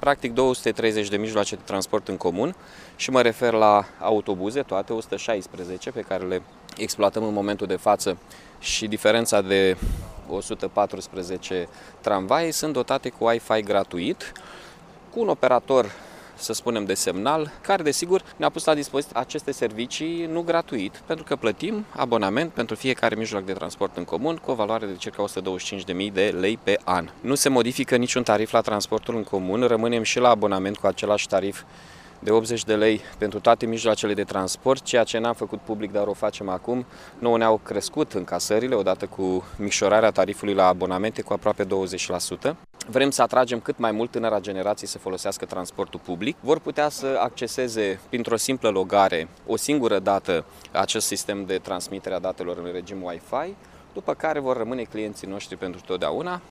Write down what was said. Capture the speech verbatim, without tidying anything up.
practic două sute treizeci de mijloace de transport în comun și mă refer la autobuze, toate o sută șaisprezece pe care le exploatăm în momentul de față și diferența de o sută paisprezece tramvai sunt dotate cu Wi-Fi gratuit, cu un operator, să spunem, de semnal, care desigur ne-a pus la dispoziție aceste servicii nu gratuit, pentru că plătim abonament pentru fiecare mijloc de transport în comun cu o valoare de circa o sută douăzeci și cinci de mii de lei pe an. Nu se modifică niciun tarif la transportul în comun, rămânem și la abonament cu același tarif de optzeci de lei pentru toate mijloacele de transport, ceea ce n-am făcut public, dar o facem acum. Nouă ne-au crescut încasările, odată cu micșorarea tarifului la abonamente cu aproape douăzeci la sută. Vrem să atragem cât mai mult tânăra generație să folosească transportul public. Vor putea să acceseze printr-o simplă logare o singură dată acest sistem de transmitere a datelor în regim Wi-Fi, după care vor rămâne clienții noștri pentru totdeauna.